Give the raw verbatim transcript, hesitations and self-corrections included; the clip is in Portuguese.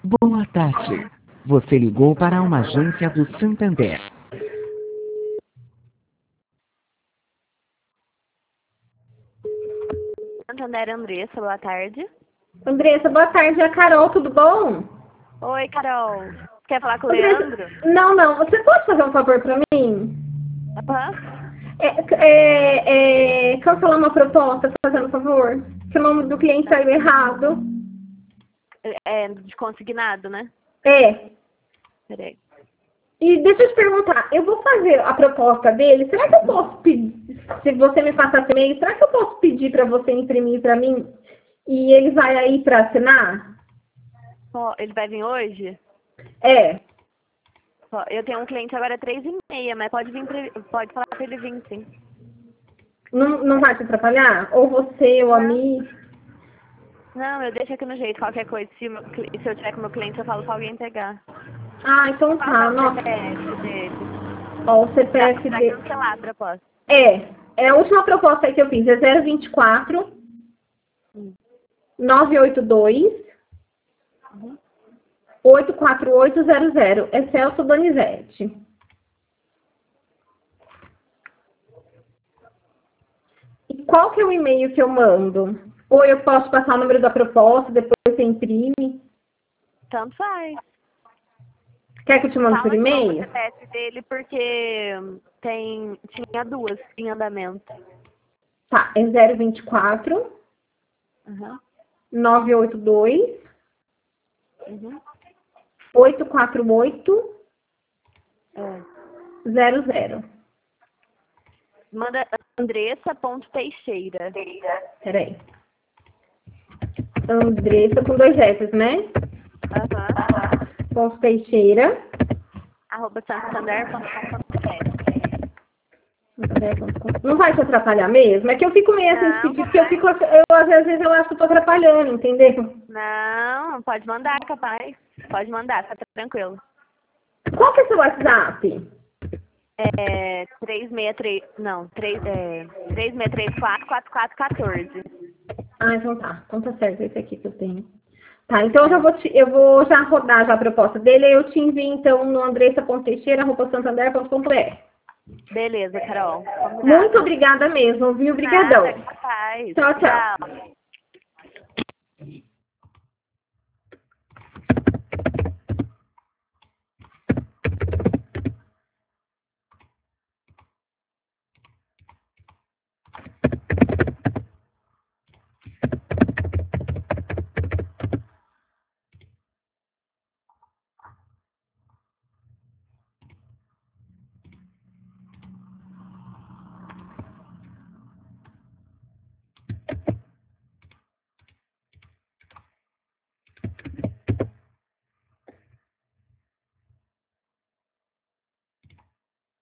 Boa tarde. Você ligou para uma agência do Santander. Santander, Andressa, boa tarde. Andressa, boa tarde. É a Carol, tudo bom? Oi, Carol. Quer falar com o Andressa, Leandro? não, não. Você pode fazer um favor para mim? Aham. É, é, é, cancelar uma proposta, fazendo favor. Que o nome do cliente saiu errado. É de consignado, né? É. Peraí. E deixa eu te perguntar, eu vou fazer a proposta dele, será que eu posso pedir, se você me passar esse e-mail, será que eu posso pedir para você imprimir para mim e ele vai aí para assinar? Ó, ele vai vir hoje? É. Ó, eu tenho um cliente agora três e meia, mas pode vir, pra- pode falar pra ele vir, sim. Não, não vai te atrapalhar? Ou você, ou a Não. mim? Não, eu deixo aqui no jeito, qualquer coisa. Se, meu cli- se eu tiver com o meu cliente, eu falo pra alguém pegar. Ah, então Qual que é tá. o Nossa. C P F dele? Ó, o Pra, C P F pra dele. cancelar a proposta. É. É a última proposta aí que eu fiz. É zero vinte e quatro, Hum. nove oito dois, Uhum. oito quatro oito zero zero. É Celso Donizete. E qual que é o e-mail que eu mando? Ou eu posso passar o número da proposta, depois você imprime? Tanto faz. Quer que eu te mande por Fala de novo o e-mail? C P F dele, porque tem, tinha duas em andamento. Tá, é zero vinte e quatro, Uhum. nove oito dois, Uhum. oito quatro oito É. zero zero. Manda andressa.teixeira. Peraí. Andressa com dois S, né? Aham. Ponto Teixeira. Arroba santander ponto com ponto br. Não vai te atrapalhar mesmo? É que eu fico meio assim de Não, pedir, porque eu vai. fico, eu, às vezes eu acho que eu tô atrapalhando, entendeu? Não, pode mandar, capaz. Pode mandar, tá tranquilo. Qual que é o seu WhatsApp? É três seis três, não, três é, três seis três quatro, quatro quatro um quatro. Ah, então tá. Então tá certo, esse aqui que eu tenho. Tá, então eu já É. vou, te, eu vou já rodar já a proposta dele, aí eu te envio então no andressa ponto teixeira arroba santander ponto com ponto br. Beleza, Carol. Muito Combinado. obrigada mesmo, viu? Nada, Obrigadão. capaz. Tchau, tchau. Tchau.